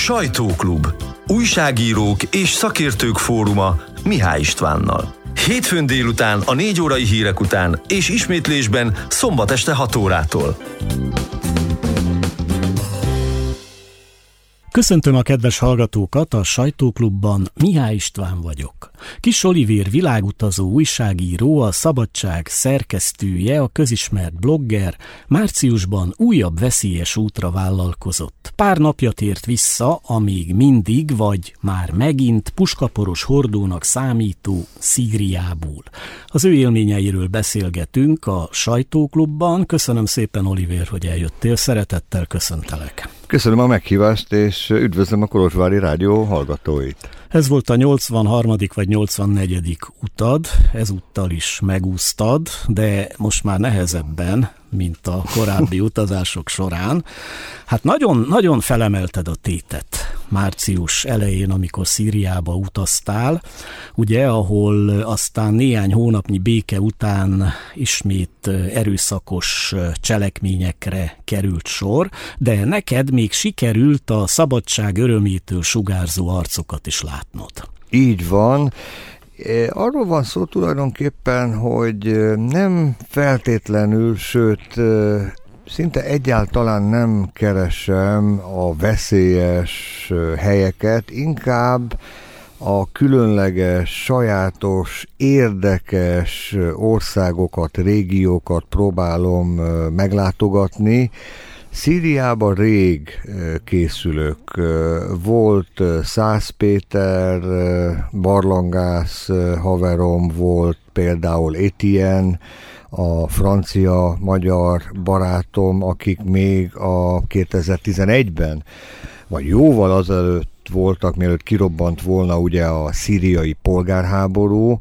Sajtóklub. Újságírók és szakértők fóruma Mihály Istvánnal. Hétfőn délután a 4 órai hírek után és ismétlésben szombat este 6 órától. Köszöntöm a kedves hallgatókat, a Sajtóklubban Mihály István vagyok. Kiss Olivér világutazó újságíró, a Szabadság szerkesztője, a közismert blogger márciusban újabb veszélyes útra vállalkozott. Pár napja tért vissza a még mindig, vagy már megint puskaporos hordónak számító Szíriából. Az ő élményeiről beszélgetünk a Sajtóklubban. Köszönöm szépen, Olivér, hogy eljöttél. Szeretettel köszöntelek. Köszönöm a meghívást, és üdvözlöm a Kolozsvári Rádió hallgatóit. Ez volt a 83. vagy 84. utad, ezúttal is megúsztad, de most már nehezebben, mint a korábbi utazások során. Hát nagyon felemelted a tétet március elején, amikor Szíriába utaztál, ugye, ahol aztán néhány hónapnyi béke után ismét erőszakos cselekményekre került sor, de neked még sikerült a szabadság örömétől sugárzó arcokat is látnod. Így van. Arról van szó tulajdonképpen, hogy nem feltétlenül, sőt, szinte egyáltalán nem keresem a veszélyes helyeket, inkább a különleges, sajátos, érdekes országokat, régiókat próbálom meglátogatni. Szíriában rég készülök. Volt Szász Péter, barlangász haverom, volt például Etienne, a francia-magyar barátom, akik még a 2011-ben, vagy jóval azelőtt voltak, mielőtt kirobbant volna ugye a szíriai polgárháború,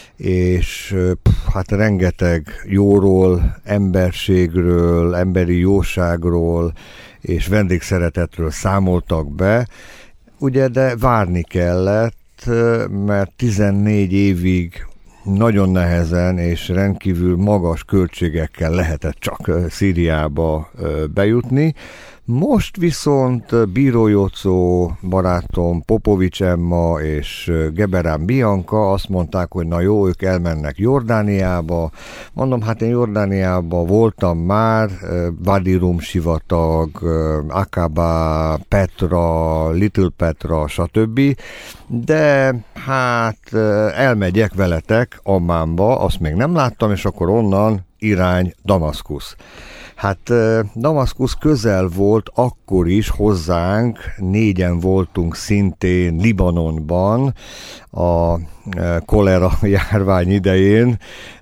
és hát rengeteg jóról, emberségről, emberi jóságról és vendégszeretetről számoltak be, ugye, de várni kellett, mert 14 évig nagyon nehezen és rendkívül magas költségekkel lehetett csak Szíriába bejutni. Most viszont Bíró Jocó barátom, Popovics Emma és Geberán Bianca azt mondták, hogy na jó, ők elmennek Jordániába. Mondom, hát én Jordániába voltam már, Wadi Rum sivatag, Akaba, Petra, Little Petra, stb. De hát elmegyek veletek Ammánba, azt még nem láttam, és akkor onnan irány Damaszkusz. Hát Damaszkusz közel volt akkor is hozzánk, 4-en voltunk szintén Libanonban a kolera járvány idején,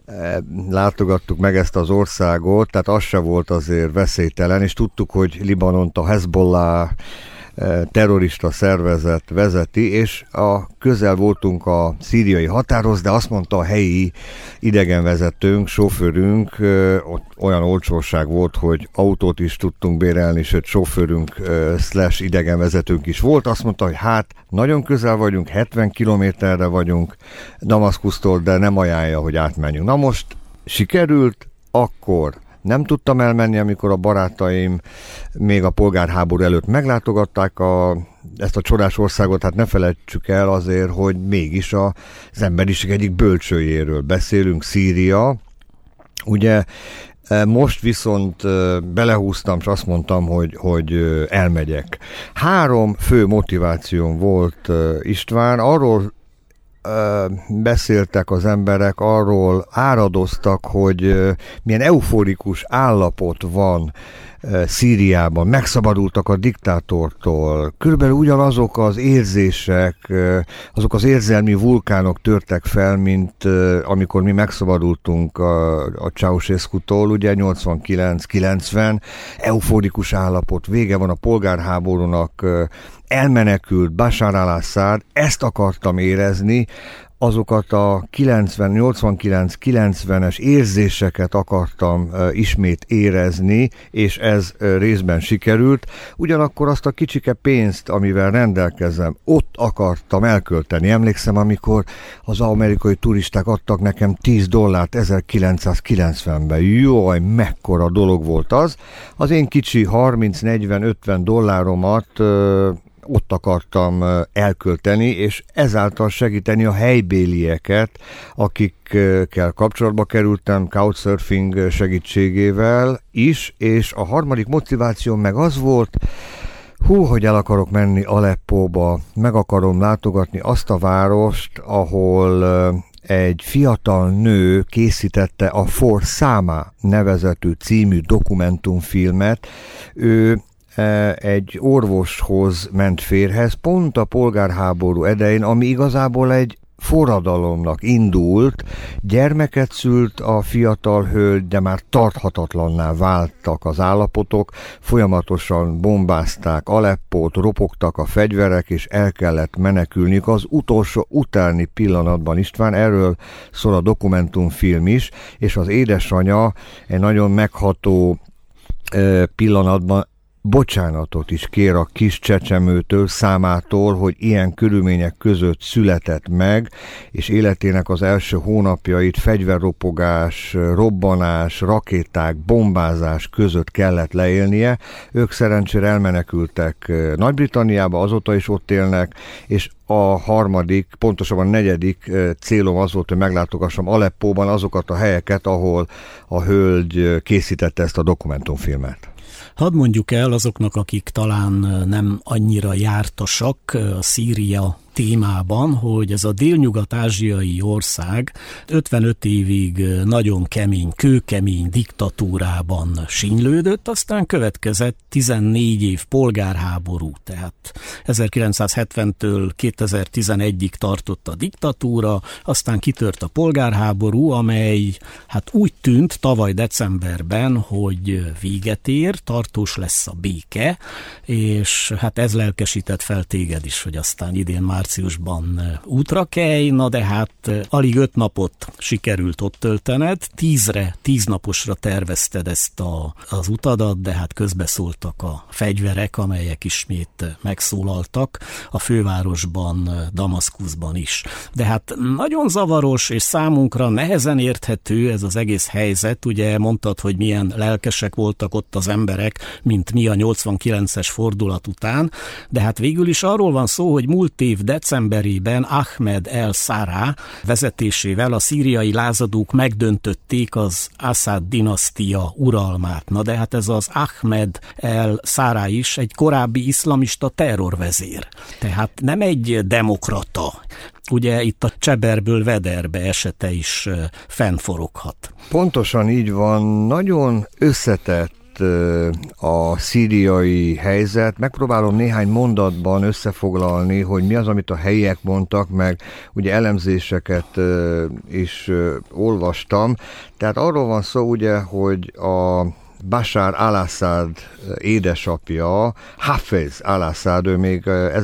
látogattuk meg ezt az országot, tehát az se volt azért veszélytelen, és tudtuk, hogy Libanont a Hezbollah terrorista szervezet vezeti, és közel voltunk a szíriai határhoz, de azt mondta a helyi idegenvezetőnk, sofőrünk, ott olyan olcsóság volt, hogy autót is tudtunk bérelni, sőt sofőrünk / idegenvezetőnk is volt, azt mondta, hogy hát nagyon közel vagyunk, 70 kilométerre vagyunk Damaszkusztól, de nem ajánlja, hogy átmenjünk. Na most sikerült, akkor nem tudtam elmenni, amikor a barátaim még a polgárháború előtt meglátogatták ezt a csodás országot, hát ne felejtsük el azért, hogy mégis az emberiség egyik bölcsőjéről beszélünk, Szíria. Ugye most viszont belehúztam, és azt mondtam, hogy elmegyek. 3 fő motivációm volt, István, arról beszéltek az emberek, arról áradoztak, hogy milyen euforikus állapot van Szíriában, megszabadultak a diktátortól, körülbelül ugyanazok az érzések, azok az érzelmi vulkánok törtek fel, mint amikor mi megszabadultunk a Ceausescu-tól, ugye 89-90, euforikus állapot, vége van a polgárháborúnak, elmenekült Bashar al-Assad, ezt akartam érezni, azokat a 89-90-es érzéseket akartam ismét érezni, és ez részben sikerült. Ugyanakkor azt a kicsike pénzt, amivel rendelkezem, ott akartam elkölteni. Emlékszem, amikor az amerikai turisták adtak nekem $10 1990-ben. Jaj, mekkora dolog volt az. Az én kicsi $30-40-50 ott akartam elkölteni, és ezáltal segíteni a helybélieket, akikkel kapcsolatba kerültem couchsurfing segítségével is, és a harmadik motiváció meg az volt, hogy el akarok menni Aleppóba, meg akarom látogatni azt a várost, ahol egy fiatal nő készítette a For Sama nevezetű című dokumentumfilmet. Ő egy orvoshoz ment férjhez, pont a polgárháború idején, ami igazából egy forradalomnak indult, gyermeket szült a fiatal hölgy, de már tarthatatlanná váltak az állapotok, folyamatosan bombázták Aleppót, ropogtak a fegyverek, és el kellett menekülniük az utolsó utáni pillanatban. István, erről szól a dokumentumfilm is, és az édesanyja egy nagyon megható pillanatban bocsánatot is kér a kis csecsemőtől, számától, hogy ilyen körülmények között született meg, és életének az első hónapjait fegyverropogás, robbanás, rakéták, bombázás között kellett leélnie. Ők szerencsére elmenekültek Nagy-Britanniába, azóta is ott élnek, és a harmadik, pontosabban a negyedik célom az volt, hogy meglátogassam Aleppóban azokat a helyeket, ahol a hölgy készítette ezt a dokumentumfilmet. Hadd mondjuk el azoknak, akik talán nem annyira jártasak a Szíria témában, hogy ez a délnyugat-ázsiai ország 55 évig nagyon kemény, kőkemény diktatúrában sínylődött, aztán következett 14 év polgárháború, tehát 1970-től 2011-ig tartott a diktatúra, aztán kitört a polgárháború, amely hát úgy tűnt tavaly decemberben, hogy véget ér, tartós lesz a béke, és hát ez lelkesített fel téged is, hogy aztán idén márciusban útra kelj, na de hát alig 5 napot sikerült ott töltened, 10 naposra tervezted ezt az utadat, de hát közbeszóltak a fegyverek, amelyek ismét megszólaltak a fővárosban, Damaszkuszban is. De hát nagyon zavaros és számunkra nehezen érthető ez az egész helyzet, ugye mondtad, hogy milyen lelkesek voltak ott az emberek, mint mi a 89-es fordulat után, de hát végül is arról van szó, hogy múlt év decemberében Ahmed el-Szárá vezetésével a szíriai lázadók megdöntötték az Assad dinasztia uralmát. Na de hát ez az Ahmed el-Szárá is egy korábbi iszlamista terrorvezér. Tehát nem egy demokrata. Ugye itt a Cseberből Vederbe esete is fennforoghat. Pontosan így van, nagyon összetett a szíriai helyzet. Megpróbálom néhány mondatban összefoglalni, hogy mi az, amit a helyiek mondtak, meg ugye elemzéseket is olvastam. Tehát arról van szó ugye, hogy a Bashar al-Assad édesapja, Hafez al-Assad, ő még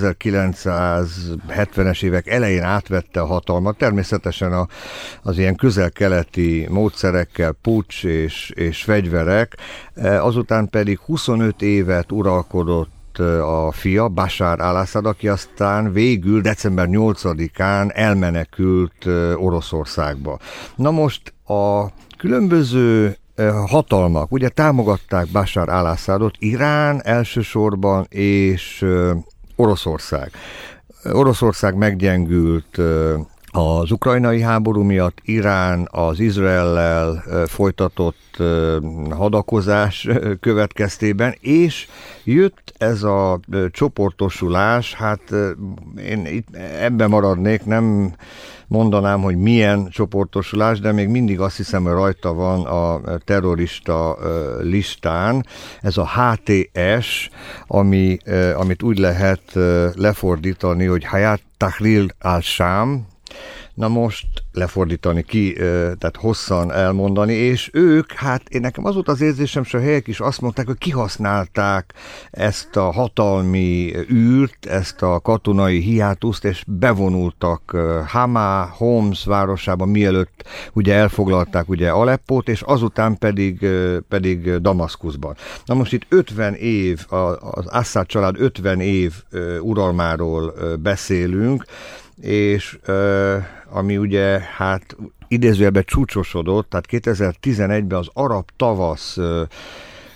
1970-es évek elején átvette a hatalmat, természetesen az ilyen közel-keleti módszerekkel, puccs és fegyverek, azután pedig 25 évet uralkodott a fia, Bashar al-Assad, aki aztán végül december 8-án elmenekült Oroszországba. Na most a különböző hatalmak ugye támogatták Bashar al-Assadot, Irán elsősorban és Oroszország. Oroszország meggyengült az ukrajnai háború miatt, Irán az Izraellel folytatott hadakozás következtében, és jött ez a csoportosulás, hát én itt ebben maradnék, nem mondanám, hogy milyen csoportosulás, de még mindig azt hiszem, hogy rajta van a terrorista listán. Ez a HTS, amit úgy lehet lefordítani, hogy Hayat Tahrir al-Sham. Na most lefordítani ki, tehát hosszan elmondani, és ők, hát én nekem az volt az érzésem, és a helyek is azt mondták, hogy kihasználták ezt a hatalmi űrt, ezt a katonai hiátuszt, és bevonultak Hama, Homs városába, mielőtt ugye elfoglalták ugye Aleppót, és azután pedig Damaszkuszban. Na most itt 50 év, az Assad család 50 év uralmáról beszélünk, és ami ugye hát idézőjelben csúcsosodott, tehát 2011-ben az arab tavasz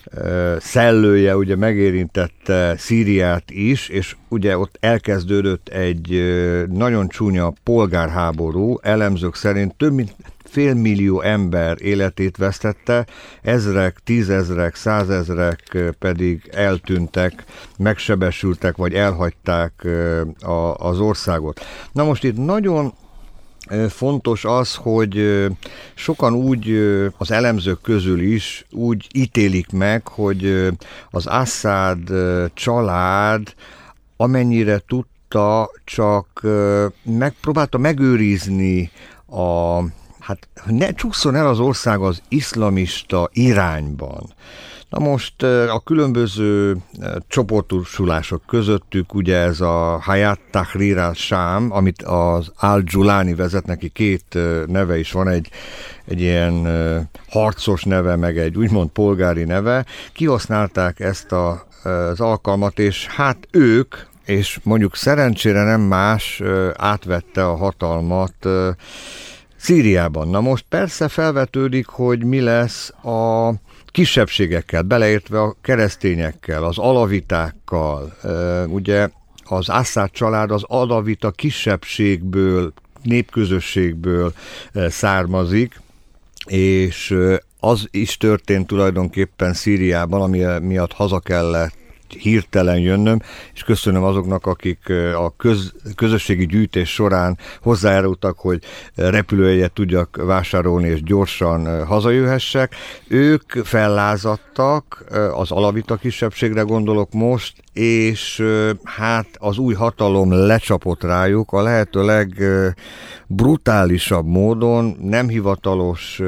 szellője ugye megérintette Szíriát is, és ugye ott elkezdődött egy nagyon csúnya polgárháború, elemzők szerint több mint 500 000 ember életét vesztette, ezrek, tízezrek, százezrek pedig eltűntek, megsebesültek, vagy elhagyták az országot. Na most itt nagyon fontos az, hogy sokan úgy, az elemzők közül is úgy ítélik meg, hogy az Assad család amennyire tudta, csak megpróbálta megőrizni hát ne csúszson el az ország az iszlamista irányban. Na most a különböző csoportosulások közöttük ugye ez a Hayat Tahrir al-Sham, amit az al-Julani vezet, neki két neve is van, egy ilyen harcos neve, meg egy úgymond polgári neve, kihasználták ezt az alkalmat, és hát ők, és mondjuk szerencsére nem más, átvette a hatalmat Szíriában. Na most persze felvetődik, hogy mi lesz a kisebbségekkel, beleértve a keresztényekkel, az alavitákkal. Ugye az Assad család az alavita kisebbségből, népközösségből származik, és az is történt tulajdonképpen Szíriában, ami miatt haza kellett hirtelen jönnöm, és köszönöm azoknak, akik a közösségi gyűjtés során hozzájárultak, hogy repülőjegyet tudjak vásárolni, és gyorsan hazajöhessek. Ők fellázadtak, az alavita kisebbségre gondolok most, és hát az új hatalom lecsapott rájuk a lehető legbrutálisabb módon, nem hivatalos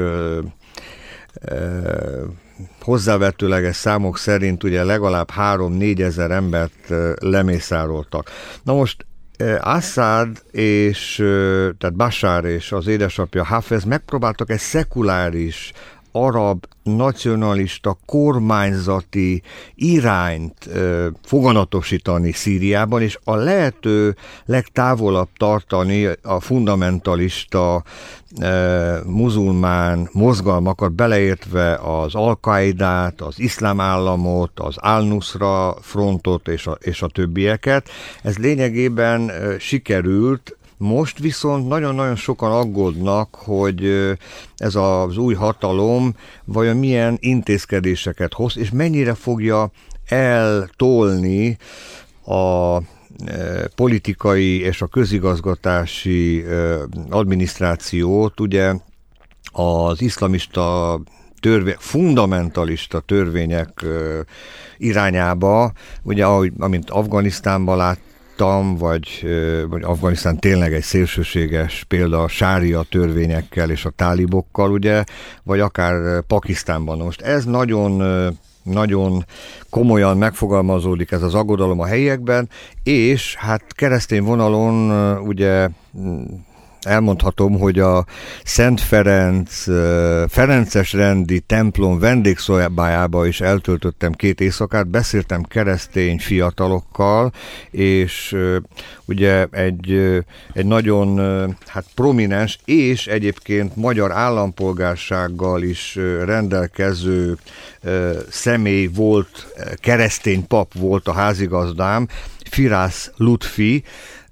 hozzávetőleges számok szerint ugye legalább 3-4 ezer embert lemészároltak. Na most Assad tehát Bashar és az édesapja Hafez megpróbáltak egy szekuláris, arab, nacionalista, kormányzati irányt foganatosítani Szíriában, és a lehető legtávolabb tartani a fundamentalista muzulmán mozgalmakat, beleértve az Al-Qaidát, az Iszlám Államot, az Al-Nusra frontot és a többieket. Ez lényegében sikerült. Most viszont nagyon-nagyon sokan aggódnak, hogy ez az új hatalom vajon milyen intézkedéseket hoz, és mennyire fogja eltolni a politikai és a közigazgatási adminisztrációt, ugye az iszlamista fundamentalista törvények irányába, ugye amint Afganisztánban láttam, vagy Afganisztán tényleg egy szélsőséges példa a sária törvényekkel és a tálibokkal, ugye, vagy akár Pakisztánban. Most ez nagyon komolyan megfogalmazódik ez az aggodalom a helyiekben, és hát keresztény vonalon ugye elmondhatom, hogy a Szent Ferences rendi templom vendégszobájába is eltöltöttem 2 éjszakát, beszéltem keresztény fiatalokkal, és ugye egy nagyon prominens és egyébként magyar állampolgársággal is rendelkező személy volt, keresztény pap volt a házigazdám, Firász Lutfi,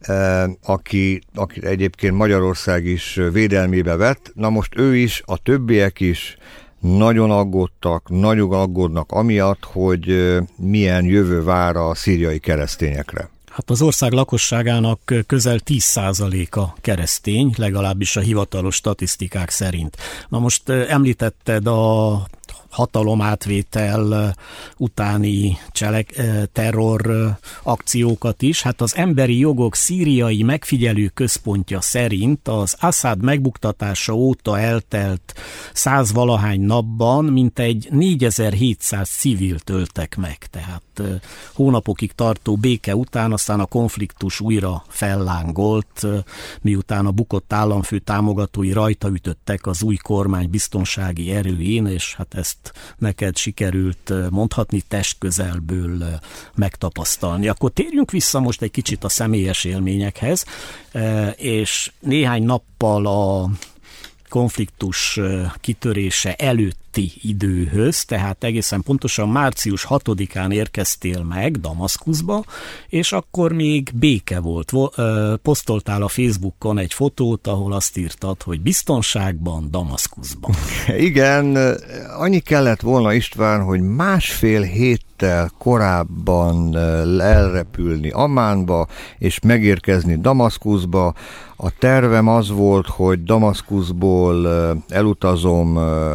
aki egyébként Magyarország is védelmébe vett. Na most ő is, a többiek is nagyon aggódnak amiatt, hogy milyen jövő vár a szíriai keresztényekre. Hát az ország lakosságának közel 10%-a keresztény, legalábbis a hivatalos statisztikák szerint. Na most említetted a hatalomátvétel utáni terror akciókat is. Hát az Emberi Jogok Szíriai Megfigyelő Központja szerint az Assad megbuktatása óta eltelt 100-valahány napban mintegy 4700 civilt öltek meg. Tehát hónapokig tartó béke után aztán a konfliktus újra fellángolt, miután a bukott államfő támogatói rajtaütöttek az új kormány biztonsági erőjén, és hát ezt neked sikerült mondhatni testközelből megtapasztalni. Akkor térjünk vissza most egy kicsit a személyes élményekhez, és néhány nappal konfliktus kitörése előtti időhöz, tehát egészen pontosan március 6-án érkeztél meg Damaszkuszba, és akkor még béke volt. Posztoltál a Facebookon egy fotót, ahol azt írtad, hogy biztonságban Damaszkuszban. Igen, annyi kellett volna, István, hogy másfél héttel korábban elrepülni Ammánba, és megérkezni Damaszkuszba. A tervem az volt, hogy Damaszkuszból elutazom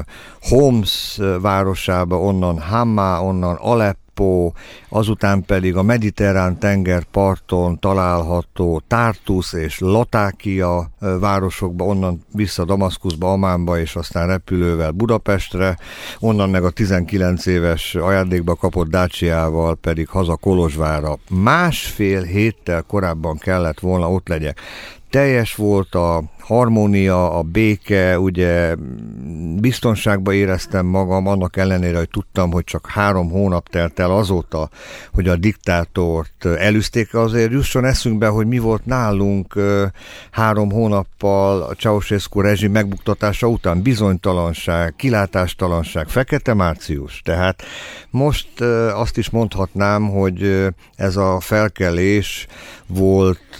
Homs városába, onnan Hamá, onnan Aleppo, azután pedig a mediterrán tengerparton található Tartus és Latákia városokba, onnan vissza Damaszkuszba, Ammánba, és aztán repülővel Budapestre, onnan meg a 19 éves ajándékba kapott Daciával pedig haza Kolozsvárra. Másfél héttel korábban kellett volna ott legyek. Teljes volt a harmónia, a béke, ugye biztonságban éreztem magam, annak ellenére, hogy tudtam, hogy csak 3 hónap telt el azóta, hogy a diktátort elűzték. Azért jusson eszünkbe, hogy mi volt nálunk 3 hónappal a Ceausescu rezsim megbuktatása után: bizonytalanság, kilátástalanság, fekete március. Tehát most azt is mondhatnám, hogy ez a felkelés volt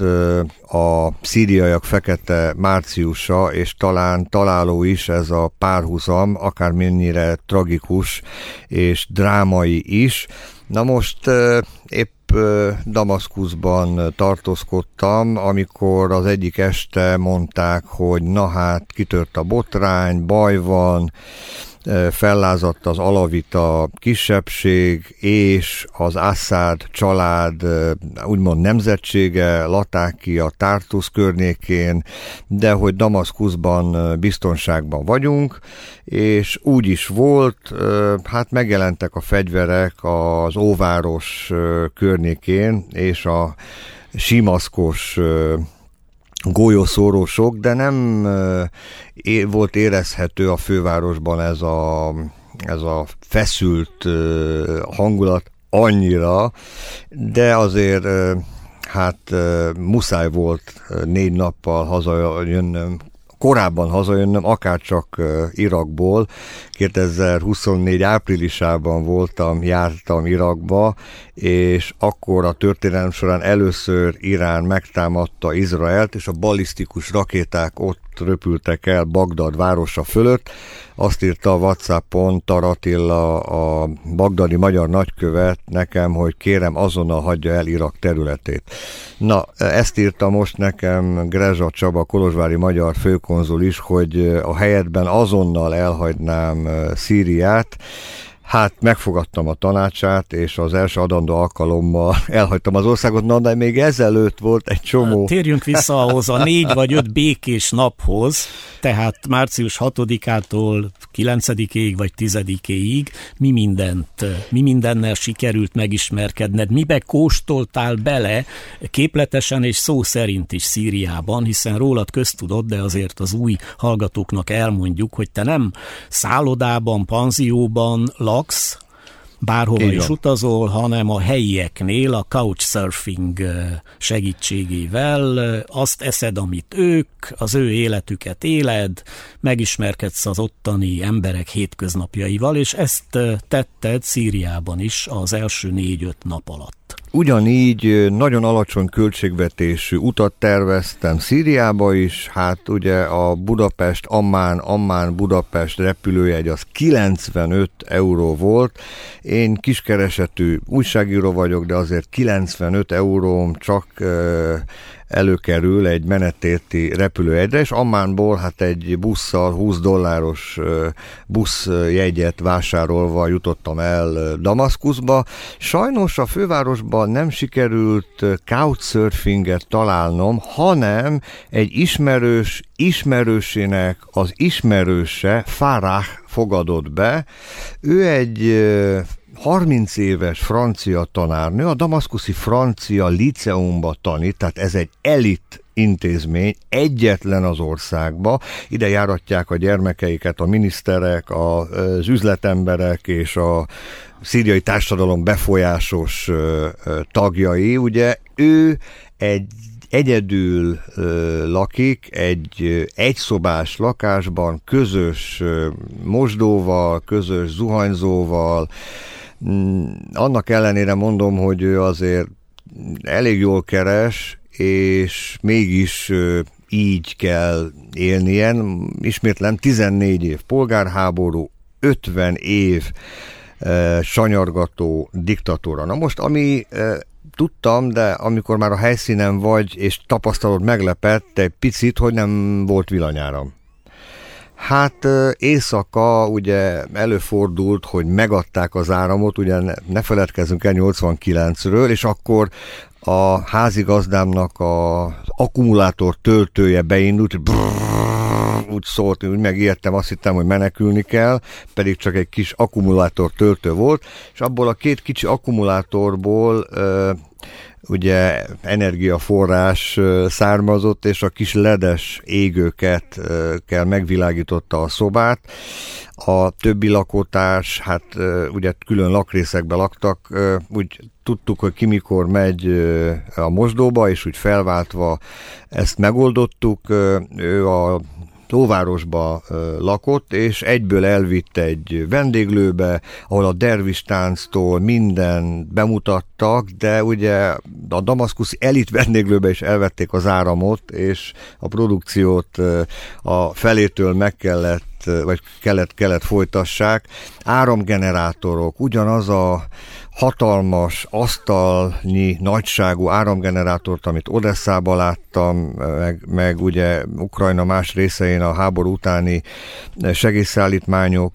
a szíriaiak fekete márciusa, és talán találó is ez a párhuzam, akármennyire tragikus és drámai is. Na most épp Damaszkuszban tartózkodtam, amikor az egyik este mondták, hogy na hát kitört a botrány, baj van, fellázadt az alavita kisebbség és az Assad család úgymond nemzetsége Latákia, Tartus környékén, de hogy Damaszkuszban biztonságban vagyunk, és úgy is volt, hát megjelentek a fegyverek az óváros környékén, és a simaszkos golyószórósok, de nem volt érezhető a fővárosban ez a feszült hangulat annyira, de azért hát muszáj volt 4 nappal hazajönnöm, korábban hazajönnöm, akárcsak Irakból. 2024 áprilisában jártam Irakba, és akkor a történelem során először Irán megtámadta Izraelt, és a ballisztikus rakéták ott röpültek el Bagdad városa fölött. Azt írta a WhatsAppon Tar Attila, a bagdadi magyar nagykövet nekem, hogy kérem, azonnal hagyja el Irak területét. Na, ezt írta most nekem Grezsa Csaba, kolozsvári magyar főkonzul is, hogy a helyetben azonnal elhagynám Szíriát. Hát megfogadtam a tanácsát, és az első adandó alkalommal elhagytam az országot, na, de még ezelőtt volt egy csomó... Térjünk vissza ahhoz a 4 vagy 5 békés naphoz, tehát március 6-ától 9-ig vagy 10-ig mi mindennel sikerült megismerkedned, mibe kóstoltál bele képletesen és szó szerint is Szíriában, hiszen rólad köztudott, de azért az új hallgatóknak elmondjuk, hogy te nem szállodában, panzióban laksz, bárhova is utazol, hanem a helyieknél a couchsurfing segítségével azt eszed, amit ők, az ő életüket éled, megismerkedsz az ottani emberek hétköznapjaival, és ezt tetted Szíriában is az első 4-5 nap alatt. Ugyanígy nagyon alacsony költségvetésű utat terveztem Szíriába is, hát ugye a Budapest, Ammán Budapest repülőjegy az 95 euró volt. Én kiskeresetű újságíró vagyok, de azért 95 euróm csak előkerül egy menetérti repülőjegyre, és Ammánból hát egy busszal $20 buszjegyet vásárolva jutottam el Damaszkuszba. Sajnos a fővárosban nem sikerült couchsurfinget találnom, hanem egy ismerősének az ismerőse, Farah fogadott be. Ő egy 30 éves francia tanárnő, a damaszkuszi francia liceumba tanít, tehát ez egy elit intézmény, egyetlen az országba. Ide járatják a gyermekeiket a miniszterek, az üzletemberek és a szíriai társadalom befolyásos tagjai. Ugye ő egy egyedül lakik egy egyszobás lakásban, közös mosdóval, közös zuhanyzóval. Annak ellenére mondom, hogy ő azért elég jól keres, és mégis így kell élnie. Ismétlem, 14 év polgárháború, 50 év sanyargató diktatúra. Na most, ami tudtam, de amikor már a helyszínen vagy, és tapasztalod, meglepett egy picit, hogy nem volt villanyáram. Hát éjszaka ugye előfordult, hogy megadták az áramot, ugye ne feledkezzünk el 89-ről, és akkor a házigazdámnak az akkumulátor töltője beindult, úgy szólt, úgy megijedtem, azt hittem, hogy menekülni kell, pedig csak egy kis akkumulátor töltő volt, és abból a két kicsi akkumulátorból ugye energiaforrás származott, és a kis ledes égőket kell megvilágította a szobát. A többi lakótárs, hát ugye külön lakrészekben laktak, úgy tudtuk, hogy ki mikor megy a mosdóba, és úgy felváltva ezt megoldottuk. Ő a Tóvárosba lakott, és egyből elvitt egy vendéglőbe, ahol a dervistánctól minden bemutattak, de ugye a damaszkuszi elit vendéglőbe is elvették az áramot, és a produkciót a felétől meg kellett folytassák. Áramgenerátorok, ugyanaz a hatalmas, asztalnyi nagyságú áramgenerátort, amit Odesszában láttam, meg ugye Ukrajna más részein a háború utáni segélyszállítmányok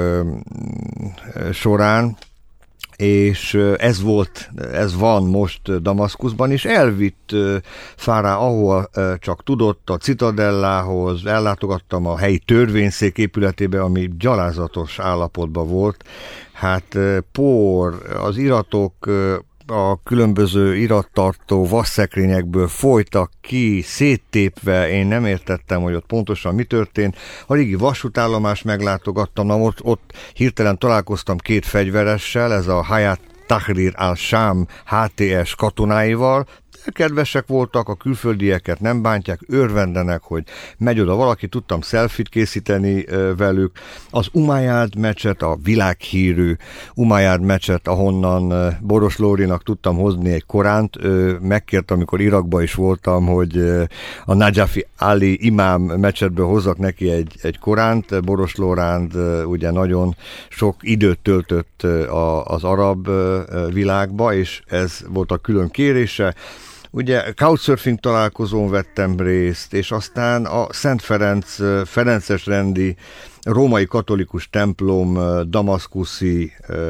során, és ez van most Damaszkuszban, és elvitt Fárá, ahol csak tudott, a Citadellához, ellátogattam a helyi törvényszék épületébe, ami gyalázatos állapotban volt. Hát az iratok a különböző irattartó vasszekrényekből folytak ki, széttépve, én nem értettem, hogy ott pontosan mi történt. A régi vasútállomást meglátogattam, ott hirtelen találkoztam két fegyveressel, ez a Hayat Tahrir al-Sham HTS katonáival. Kedvesek voltak, a külföldieket nem bántják, örvendenek, hogy megy oda valaki, tudtam selfit készíteni velük. Az Umayyad mecset, a világhírű Umayyad mecset, ahonnan Boros Lórinak tudtam hozni egy Koránt, megkért, amikor Irakban is voltam, hogy a Najafi Ali imám mecsetből hozzak neki egy Koránt. Boros Lóránd ugye nagyon sok időt töltött az arab világba, és ez volt a külön kérése. Ugye couchsurfing találkozón vettem részt, és aztán a Szent Ferenc, Ferences rendi római katolikus templom damaszkuszi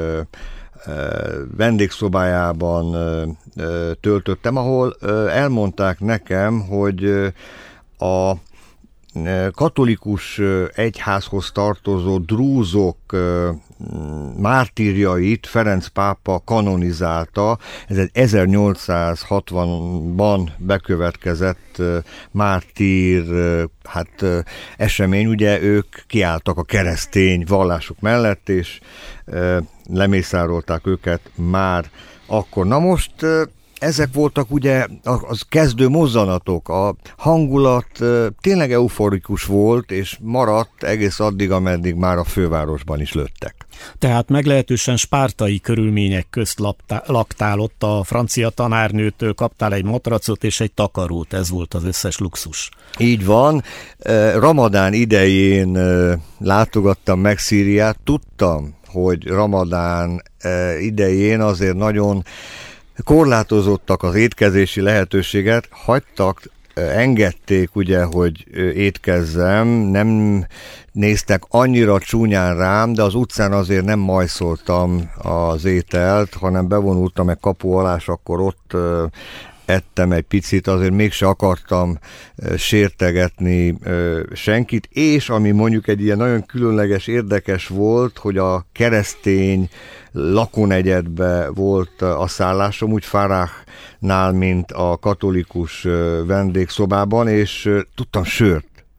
vendégszobájában töltöttem, ahol elmondták nekem, hogy a katolikus egyházhoz tartozó drúzok mártírjait Ferenc pápa kanonizálta. Ez egy 1860-ban bekövetkezett mártír esemény. Ugye ők kiálltak a keresztény vallásuk mellett, és lemészárolták őket már akkor. Na most ezek voltak ugye az kezdő mozzanatok, a hangulat tényleg euforikus volt, és maradt egész addig, ameddig már a fővárosban is lőttek. Tehát meglehetősen spártai körülmények közt laktál ott, a francia tanárnőtől kaptál egy matracot és egy takarót, ez volt az összes luxus. Így van. Ramadán idején látogattam meg Szíriát, tudtam, hogy Ramadán idején azért nagyon korlátozottak az étkezési lehetőséget, engedték ugye, hogy étkezzem, nem néztek annyira csúnyán rám, de az utcán azért nem majszoltam az ételt, hanem bevonultam egy kapu alá, és akkor ott ettem egy picit, azért mégse akartam sértegetni senkit, és ami mondjuk egy ilyen nagyon különleges, érdekes volt, hogy a keresztény lakónegyedbe volt a szállásom, úgy Fáráhnál, mint a katolikus vendégszobában, és tudtam sört.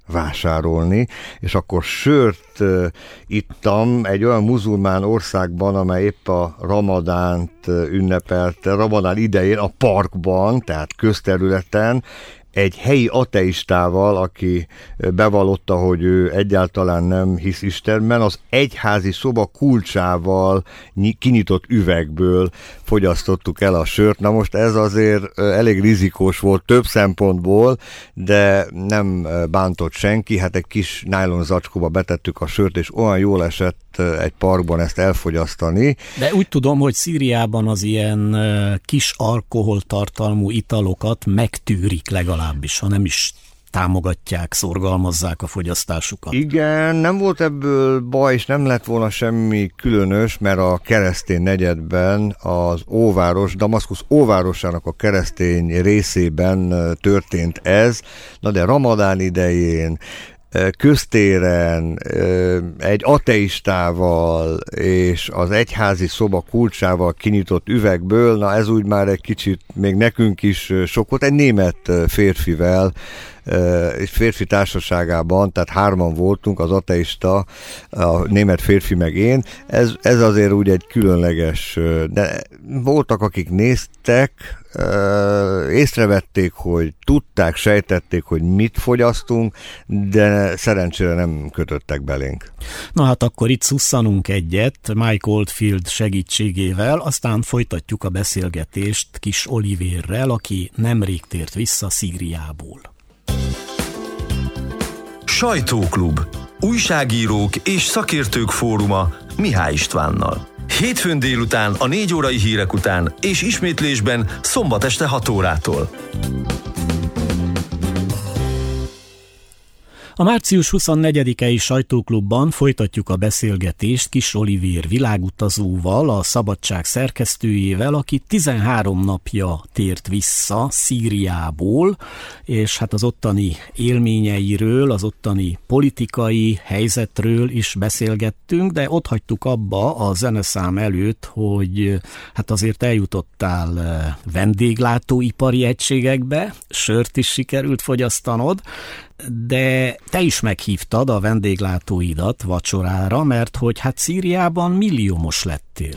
vásárolni, és akkor sört ittam egy olyan muzulmán országban, amely épp a Ramadánt ünnepelte, Ramadán idején a parkban, tehát közterületen, egy helyi ateistával, aki bevallotta, hogy ő egyáltalán nem hisz Istenben, az egyházi szoba kulcsával kinyitott üvegből fogyasztottuk el a sört. Na most ez azért elég rizikós volt több szempontból, de nem bántott senki, hát egy kis nájlon zacskóba betettük a sört, és olyan jól esett egy parkban ezt elfogyasztani. De úgy tudom, hogy Szíriában az ilyen kis alkoholtartalmú italokat megtűrik legalábbis, ha nem is támogatják, szorgalmazzák a fogyasztásukat. Igen, nem volt ebből baj, és nem lett volna semmi különös, mert a keresztény negyedben az óváros, Damaszkusz óvárosának a keresztény részében történt ez, na de Ramadán idején, köztéren, egy ateistával és az egyházi szoba kulcsával kinyitott üvegből, na ez úgy már egy kicsit még nekünk is sok volt, egy német férfivel, egy férfi társaságában, tehát 3 voltunk, az ateista, a német férfi meg én. Ez azért úgy egy különleges, de voltak, akik néztek, észrevették, hogy tudták, sejtették, hogy mit fogyasztunk, de szerencsére nem kötöttek belénk. Na hát akkor itt szusszanunk egyet Mike Oldfield segítségével, aztán folytatjuk a beszélgetést Kis Olivérrel, aki nemrég tért vissza Szíriából. Sajtóklub. Újságírók és szakértők fóruma Mihály Istvánnal. Hétfőn délután a 4 órai hírek után és ismétlésben szombat este 6 órától. A március 24-i sajtóklubban folytatjuk a beszélgetést Kis Olivér világutazóval, a Szabadság szerkesztőjével, aki 13 napja tért vissza Szíriából, és hát az ottani élményeiről, az ottani politikai helyzetről is beszélgettünk, de ott hagytuk abba a zeneszám előtt, hogy hát azért eljutottál vendéglátóipari egységekbe, sört is sikerült fogyasztanod, de te is meghívtad a vendéglátóidat vacsorára, mert hogy hát Szíriában milliómos lettél.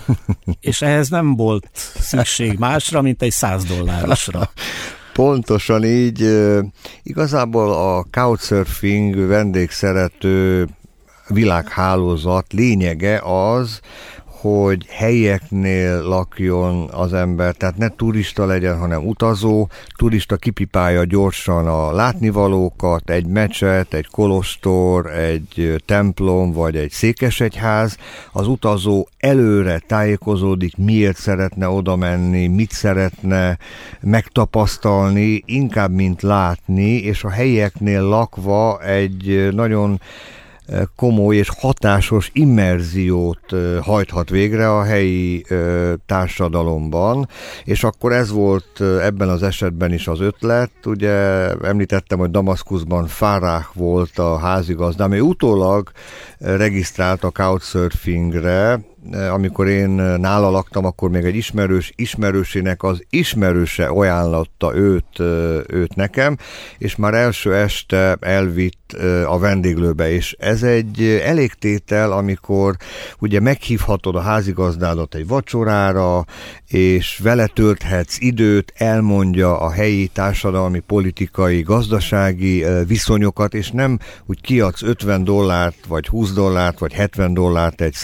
És ehhez nem volt szükség másra, mint egy $100. Pontosan így. Igazából a Couchsurfing vendégszerető világhálózat lényege az, hogy helyieknél lakjon az ember, tehát ne turista legyen, hanem utazó. Turista kipipálja gyorsan a látnivalókat, egy mecset, egy kolostor, egy templom, vagy egy székesegyház. Az utazó előre tájékozódik, miért szeretne oda menni, mit szeretne megtapasztalni, inkább mint látni, és a helyieknél lakva egy nagyon komoly és hatásos immerziót hajthat végre a helyi társadalomban, és akkor ez volt ebben az esetben is az ötlet. Ugye említettem, hogy Damaszkuszban Farah volt a házigazdám, ő utólag regisztrált a Couchsurfingre. Amikor én nála laktam, akkor még egy ismerősének az ismerőse ajánlotta őt nekem, és már első este elvitt a vendéglőbe, és ez egy elégtétel, amikor ugye meghívhatod a házigazdádat egy vacsorára, és vele tölthetsz időt, elmondja a helyi társadalmi, politikai, gazdasági viszonyokat, és nem úgy kiadsz $50 vagy $20 vagy $70 egy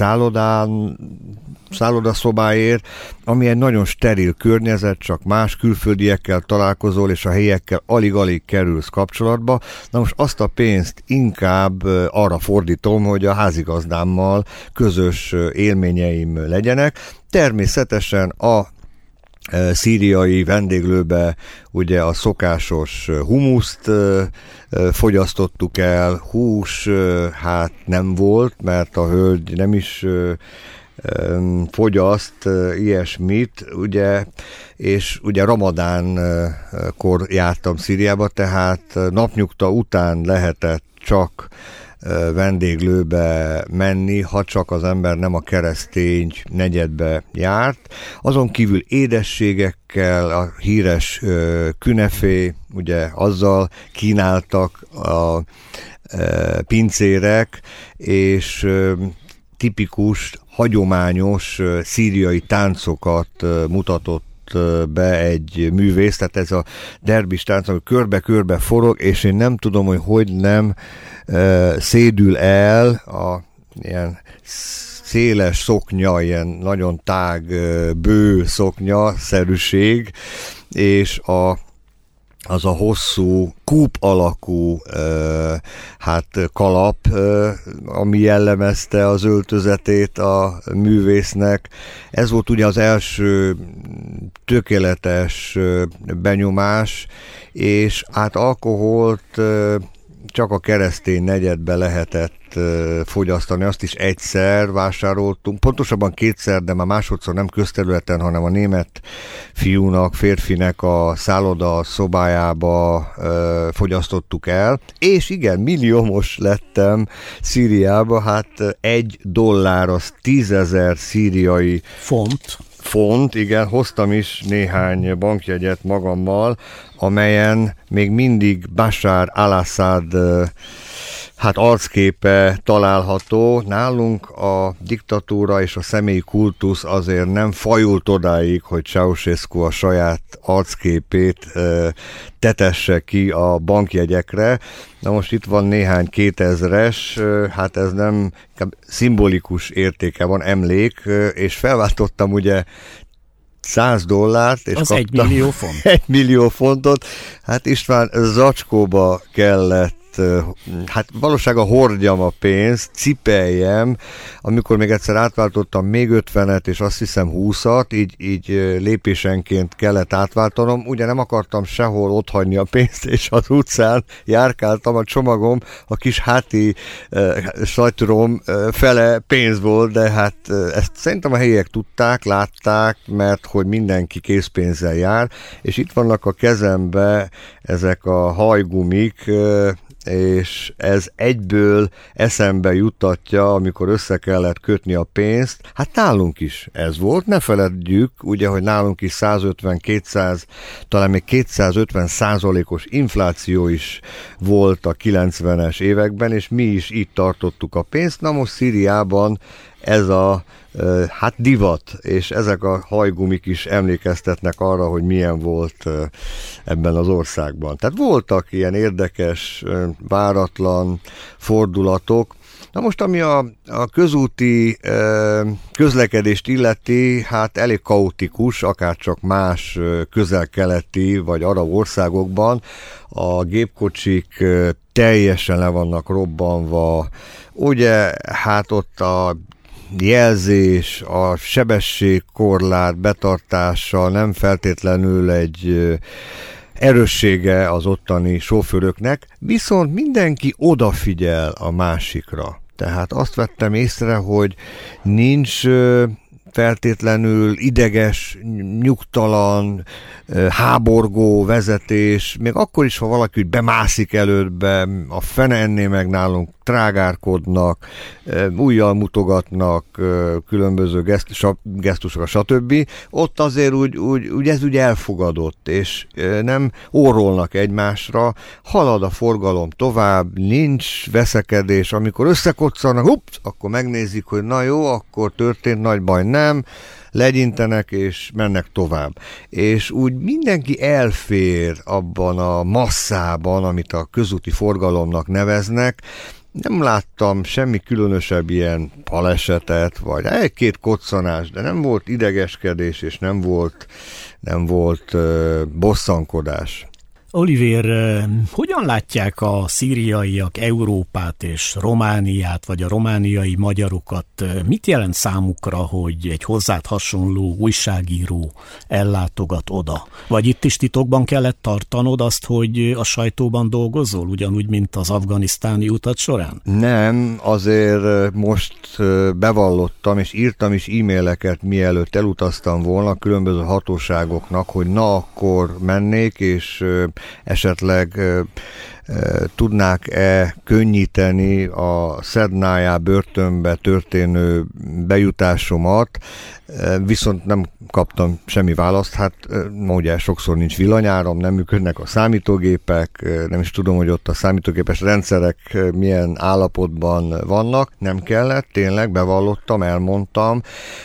szállodaszobáért, ami egy nagyon steril környezet, csak más külföldiekkel találkozol, és a helyiekkel alig-alig kerülsz kapcsolatba. Na most azt a pénzt inkább arra fordítom, hogy a házigazdámmal közös élményeim legyenek. Természetesen a szíriai vendéglőbe ugye a szokásos humuszt fogyasztottuk el, hús hát nem volt, mert a hölgy nem is fogyaszt ilyesmit, ugye, és ugye Ramadánkor jártam Szíriába, tehát napnyugta után lehetett csak vendéglőbe menni, ha csak az ember nem a keresztény negyedbe járt. Azon kívül édességekkel, a híres künefé, ugye azzal kínáltak a pincérek, és tipikus, hagyományos szíriai táncokat mutatott be egy művész, tehát ez a derbis tánc, ami körbe-körbe forog, és én nem tudom, hogy nem szédül el a ilyen széles szoknya, ilyen nagyon tág, bő szoknya-szerűség, és az a hosszú, kúp alakú kalap, ami jellemezte az öltözetét a művésznek. Ez volt ugye az első tökéletes benyomás, és alkoholt csak a keresztény negyedbe lehetett fogyasztani, azt is egyszer vásároltunk, pontosabban kétszer, de már másodszor nem közterületen, hanem a német fiúnak, férfinek a szálloda szobájába fogyasztottuk el, és igen, milliómos lettem Szíriába, $1 az 10,000 szíriai font, igen, hoztam is néhány bankjegyet magammal, amelyen még mindig Bashar al-Assad arcképe található. Nálunk a diktatúra és a személyi kultusz azért nem fajult odáig, hogy Ceausescu a saját arcképét tetesse ki a bankjegyekre. Na most itt van néhány 2000-es, ez nem szimbolikus értéke van, emlék, és felváltottam ugye $100, és az kaptam 1 millió font. 1 millió fontot. István, zacskóba kellett, valósággal hordjam a pénzt, cipeljem, amikor még egyszer átváltottam még 50-et, és azt hiszem 20-at, így lépésenként kellett átváltanom, ugye nem akartam sehol otthagyni a pénzt, és az utcán járkáltam, a csomagom, a kis háti sajtrom fele pénz volt, de ezt szerintem a helyiek tudták, látták, mert hogy mindenki készpénzzel jár, és itt vannak a kezembe ezek a hajgumik, és ez egyből eszembe juttatja, amikor össze kellett kötni a pénzt. Nálunk is ez volt, ne feledjük, ugye, hogy nálunk is 150-200, talán még 250%-os infláció is volt a 90-es években, és mi is itt tartottuk a pénzt. Na most Szíriában ez a divat, és ezek a hajgumik is emlékeztetnek arra, hogy milyen volt ebben az országban. Tehát voltak ilyen érdekes, váratlan fordulatok. Na most, ami a közúti közlekedést illeti, elég kaotikus, akárcsak más közel-keleti vagy arab országokban. A gépkocsik teljesen le vannak robbanva. Ugye, ott a jelzés, a sebességkorlát betartása nem feltétlenül egy erőssége az ottani sofőröknek, viszont mindenki odafigyel a másikra. Tehát azt vettem észre, hogy nincs feltétlenül ideges, nyugtalan, háborgó vezetés, még akkor is, ha valaki bemászik elődbe, a fene enné meg nálunk trágárkodnak, ujjal mutogatnak, különböző gesztusok, stb. Ott azért ez úgy elfogadott, és nem orrolnak egymásra, halad a forgalom tovább, nincs veszekedés, amikor összekoccanak, akkor megnézik, hogy na jó, akkor történt nagy baj, nem, legyintenek és mennek tovább. És úgy mindenki elfér abban a masszában, amit a közúti forgalomnak neveznek. Nem láttam semmi különösebb ilyen balesetet, vagy egy-két koccanás, de nem volt idegeskedés, és nem volt bosszankodás. Olivér, hogyan látják a szíriaiak Európát és Romániát, vagy a romániai magyarokat? Mit jelent számukra, hogy egy hozzád hasonló újságíró ellátogat oda? Vagy itt is titokban kellett tartanod azt, hogy a sajtóban dolgozol, ugyanúgy, mint az afganisztáni utat során? Nem, azért most bevallottam, és írtam is e-maileket, mielőtt elutaztam volna különböző hatóságoknak, hogy na akkor mennék, és esetleg tudnák-e könnyíteni a Szednájá börtönbe történő bejutásomat, viszont nem kaptam semmi választ. Hát ugye sokszor nincs villanyáram, nem működnek a számítógépek, nem is tudom, hogy ott a számítógépes rendszerek milyen állapotban vannak. Nem kellett, tényleg bevallottam, elmondtam,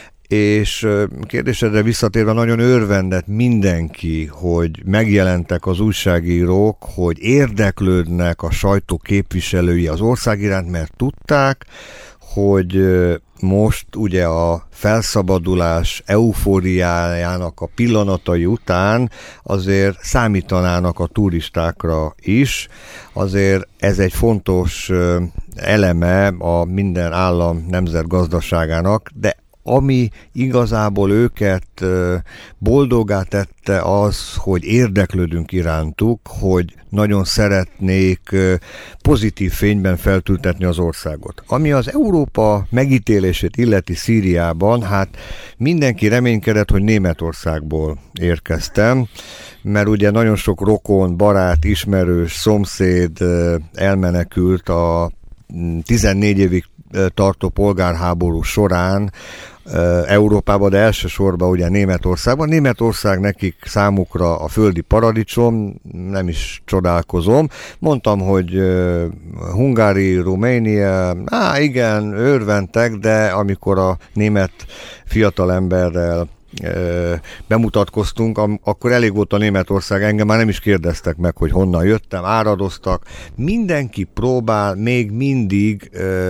és kérdésedre visszatérve nagyon örvendett mindenki, hogy megjelentek az újságírók, hogy érdeklődnek a sajtó képviselői az ország iránt, mert tudták, hogy most ugye a felszabadulás eufóriájának a pillanatai után azért számítanának a turistákra is, azért ez egy fontos eleme a minden állam nemzetgazdaságának, de ami igazából őket boldoggá tette az, hogy érdeklődünk irántuk, hogy nagyon szeretnék pozitív fényben feltüntetni az országot. Ami az Európa megítélését illeti Szíriában, hát mindenki reménykedett, hogy Németországból érkeztem, mert ugye nagyon sok rokon, barát, ismerős, szomszéd elmenekült a 14 évig tartó polgárháború során Európában, de elsősorban ugye Németországban. Németország nekik számukra a földi paradicsom, nem is csodálkozom. Mondtam, hogy Hungária, Románia, igen, örventek, de amikor a német fiatalemberrel bemutatkoztunk, akkor elég volt a Németország, engem már nem is kérdeztek meg, hogy honnan jöttem, áradoztak. Mindenki próbál még mindig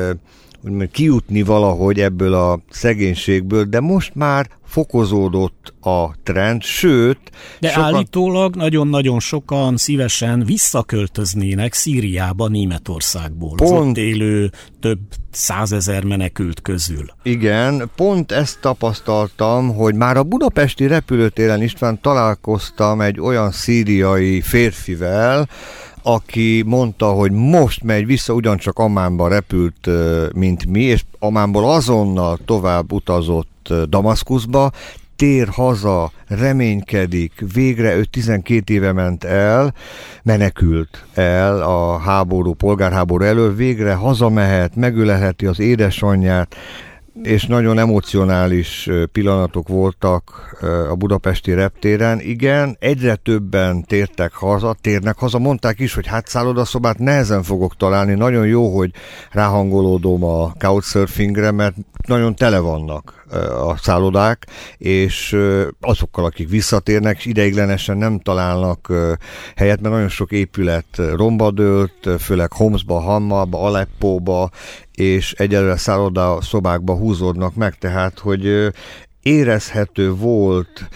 kijutni valahogy ebből a szegénységből, de most már fokozódott a trend, sőt... De állítólag nagyon-nagyon sokan szívesen visszaköltöznének Szíriába Németországból. Az ott élő több 100 000 menekült közül. Igen, pont ezt tapasztaltam, hogy már a budapesti repülőtéren, István, találkoztam egy olyan szíriai férfivel, aki mondta, hogy most megy vissza, ugyancsak Ammánba repült, mint mi, és Ammánból azonnal tovább utazott Damaszkuszba, tér haza, reménykedik, végre ő 12 éve ment el, menekült el a polgárháború elől, végre hazamehet, megölelheti az édesanyját, és nagyon emocionális pillanatok voltak a budapesti reptéren. Igen, egyre többen térnek haza, mondták is, hogy hát szállodaszobát nehezen fogok találni, nagyon jó, hogy ráhangolódom a couchsurfingre, mert nagyon tele vannak a szállodák, és azokkal, akik visszatérnek, és ideiglenesen nem találnak helyet, mert nagyon sok épület romba dőlt, főleg Homszba, Hammába, Aleppóba, és egyelőre szállodaszobákba húzódnak meg, tehát, hogy érezhető volt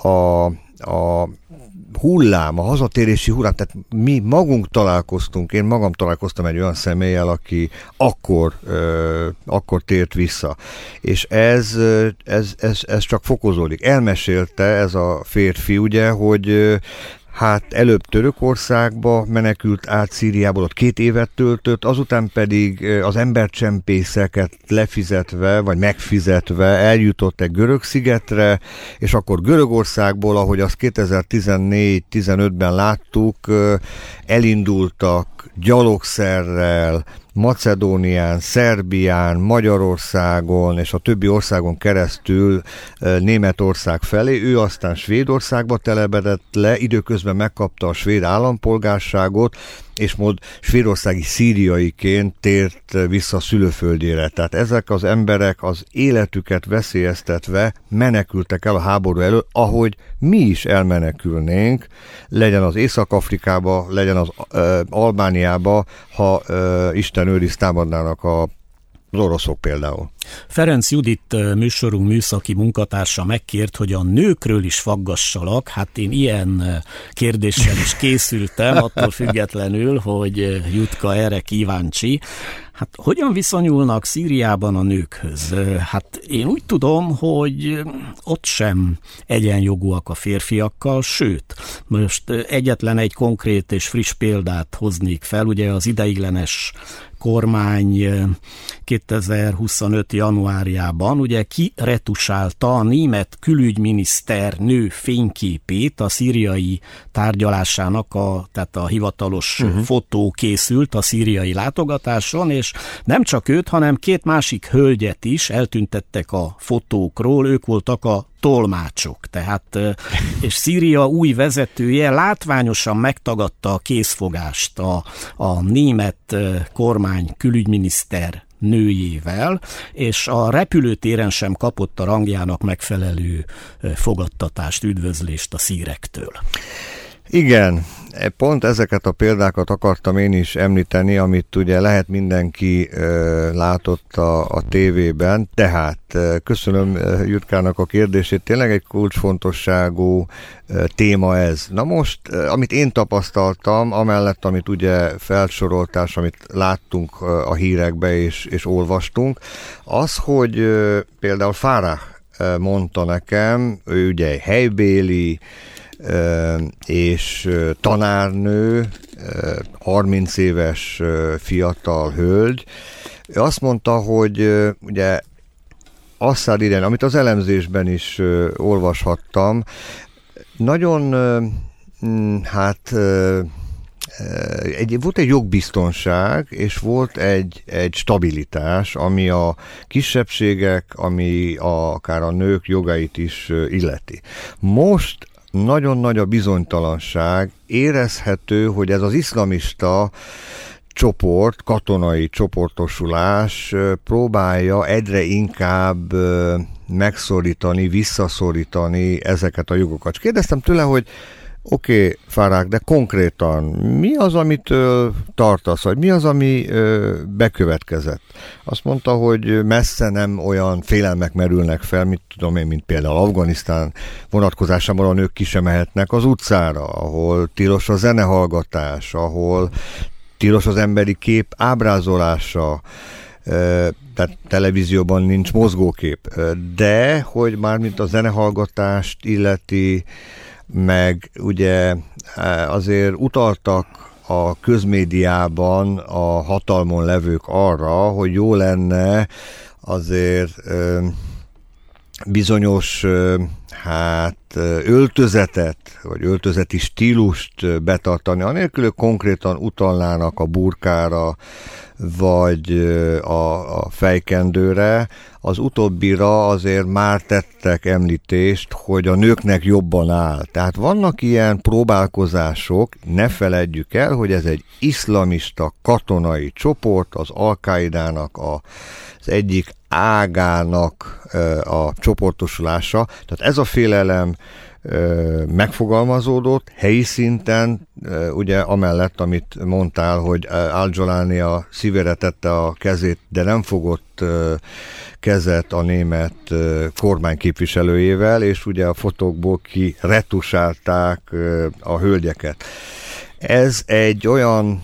a hullám, a hazatérési hullám, tehát mi magunk találkoztunk, én magam találkoztam egy olyan személlyel, aki akkor tért vissza. És ez csak fokozódik. Elmesélte ez a férfi, ugye, hogy hát előbb Törökországba menekült át Szíriából, ott 2 évet töltött, azután pedig az embercsempészeket lefizetve, vagy megfizetve eljutott egy görög szigetre, és akkor Görögországból, ahogy azt 2014-15-ben láttuk, elindultak gyalogszerrel, Macedónián, Szerbián, Magyarországon és a többi országon keresztül Németország felé. Ő aztán Svédországba telepedett le, időközben megkapta a svéd állampolgárságot, és most svédországi szíriaiként tért vissza szülőföldjére. Tehát ezek az emberek az életüket veszélyeztetve menekültek el a háború elől, ahogy mi is elmenekülnénk, legyen az Észak-Afrikába, legyen az Albániába, ha Isten őriz támadnának az oroszok például. Ferenc Judit műsorunk műszaki munkatársa megkért, hogy a nőkről is faggassalak. Hát én ilyen kérdéssel is készültem, attól függetlenül, hogy Jutka erre kíváncsi. Hát hogyan viszonyulnak Szíriában a nőkhöz? Hát én úgy tudom, hogy ott sem egyenjogúak a férfiakkal, sőt, most egyetlen egy konkrét és friss példát hoznék fel, ugye az ideiglenes kormány 2025. januárjában ugye kiretusálta a német külügyminiszter nő fényképét, a szíriai tárgyalásának, tehát a hivatalos fotó készült a szíriai látogatáson, és nem csak őt, hanem két másik hölgyet is eltüntettek a fotókról, ők voltak a tolmácsok, tehát, és Szíria új vezetője látványosan megtagadta a készfogást a német kormány külügyminiszter nőjével, és a repülőtéren sem kapott a rangjának megfelelő fogadtatást, üdvözlést a szírektől. Igen, pont ezeket a példákat akartam én is említeni, amit ugye lehet mindenki látott a tévében, tehát köszönöm Jutkának a kérdését, tényleg egy kulcsfontosságú téma ez. Na most, amit én tapasztaltam, amellett, amit ugye felsoroltás, amit láttunk a hírekbe és olvastunk, az, hogy például Farah mondta nekem, ő ugye helybéli, és tanárnő, 30 éves fiatal hölgy. Ő azt mondta, hogy ugye Assad idején, amit az elemzésben is olvashattam, nagyon volt egy jogbiztonság, és volt egy stabilitás, ami a kisebbségek, ami akár a nők jogait is illeti. Most nagyon nagy a bizonytalanság, érezhető, hogy ez az iszlamista csoport, katonai csoportosulás próbálja egyre inkább megszorítani, visszaszorítani ezeket a jogokat. Kérdeztem tőle, hogy oké, Farah, de konkrétan mi az, amit tartasz, vagy mi az, ami bekövetkezett? Azt mondta, hogy messze nem olyan félelmek merülnek fel, mint például Afganisztán vonatkozásában a nők ki sem mehetnek az utcára, ahol tilos a zenehallgatás, ahol tilos az emberi kép ábrázolása, tehát televízióban nincs mozgókép, de hogy mármint a zenehallgatást illeti, meg ugye azért utaltak a közmédiában a hatalmon levők arra, hogy jó lenne azért bizonyos öltözetet, vagy öltözeti stílust betartani, anélkül ők konkrétan utalnának a burkára, vagy a fejkendőre. Az utóbbira azért már tettek említést, hogy a nőknek jobban áll. Tehát vannak ilyen próbálkozások, ne feledjük el, hogy ez egy iszlamista katonai csoport, az Al-Qaidának az egyik ágának a csoportosulása. Tehát ez a félelem megfogalmazódott helyi szinten, ugye amellett, amit mondtál, hogy Al-Jolani a szívére tette a kezét, de nem fogott kezet a német kormány képviselőjével, és ugye a fotókból kiretusálták a hölgyeket. Ez egy olyan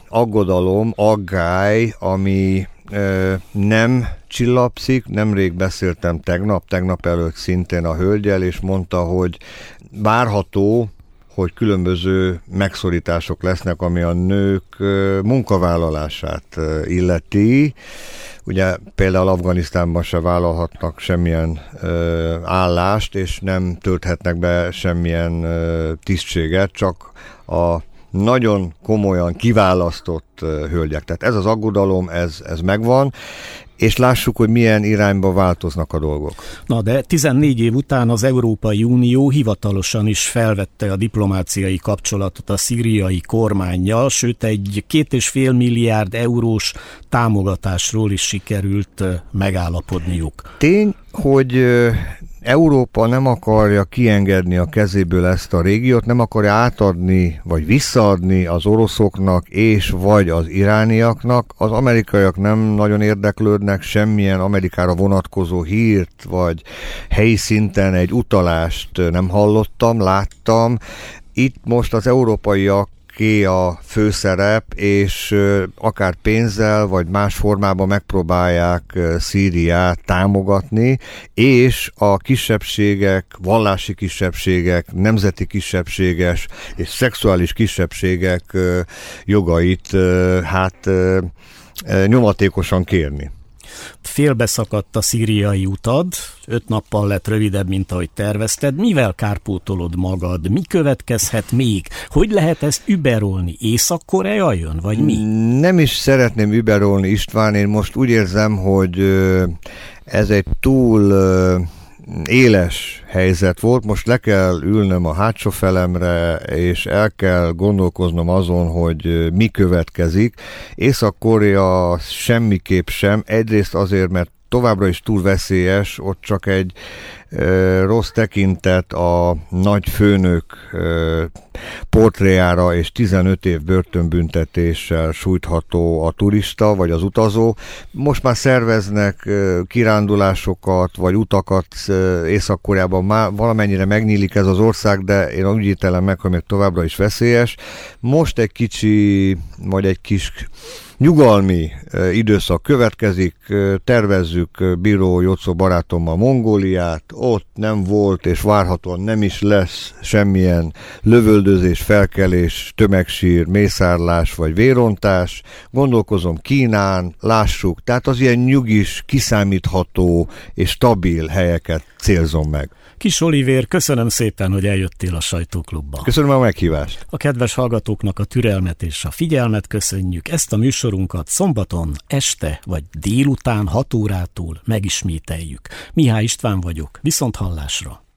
aggály, ami nem csillapszik. Nemrég beszéltem tegnap előtt szintén a hölgyel, és mondta, hogy várható, hogy különböző megszorítások lesznek, ami a nők munkavállalását illeti. Ugye például Afganisztánban se vállalhatnak semmilyen állást, és nem tölthetnek be semmilyen tisztséget, csak a nagyon komolyan kiválasztott hölgyek. Tehát ez az aggodalom, ez megvan, és lássuk, hogy milyen irányba változnak a dolgok. Na de 14 év után az Európai Unió hivatalosan is felvette a diplomáciai kapcsolatot a szíriai kormánnyal, sőt egy 2,5 milliárd eurós támogatásról is sikerült megállapodniuk. Tény, hogy Európa nem akarja kiengedni a kezéből ezt a régiót, nem akarja átadni, vagy visszaadni az oroszoknak és vagy az irániaknak. Az amerikaiak nem nagyon érdeklődnek, semmilyen Amerikára vonatkozó hírt, vagy helyi szinten egy utalást nem hallottam, láttam. Itt most az európaiak ké a főszerep, és akár pénzzel, vagy más formában megpróbálják Szíriát támogatni, és a kisebbségek, vallási kisebbségek, nemzeti kisebbséges és szexuális kisebbségek jogait nyomatékosan kérni. Félbeszakadt a szíriai utad, 5 nappal lett rövidebb, mint ahogy tervezted. Mivel kárpótolod magad? Mi következhet még? Hogy lehet ezt überolni? Észak-Korea jön, vagy mi? Nem is szeretném überolni, István. Én most úgy érzem, hogy ez egy túl éles helyzet volt, most le kell ülnöm a hátsó felemre, és el kell gondolkoznom azon, hogy mi következik. Észak-Korea semmiképp sem, egyrészt azért, mert továbbra is túl veszélyes, ott csak egy rossz tekintet a nagy főnök portréjára és 15 év börtönbüntetéssel sújtható a turista vagy az utazó. Most már szerveznek kirándulásokat vagy utakat Észak-Koreában, már valamennyire megnyílik ez az ország, de én úgy ítélem meg, hogy még továbbra is veszélyes. Most egy kicsi, vagy egy kis nyugalmi időszak következik, tervezzük Bíró Jocó barátommal Mongóliát, ott nem volt és várhatóan nem is lesz semmilyen lövöldözés, felkelés, tömegsír, mészárlás vagy vérontás. Gondolkozom Kínán, lássuk, tehát az ilyen nyugis, kiszámítható és stabil helyeket célzom meg. Kis Olivér, köszönöm szépen, hogy eljöttél a Sajtóklubba. Köszönöm a meghívást. A kedves hallgatóknak a türelmet és a figyelmet köszönjük. Ezt a műsorunkat szombaton este vagy délután 6 órától megismételjük. Mihály István vagyok, viszonthallásra.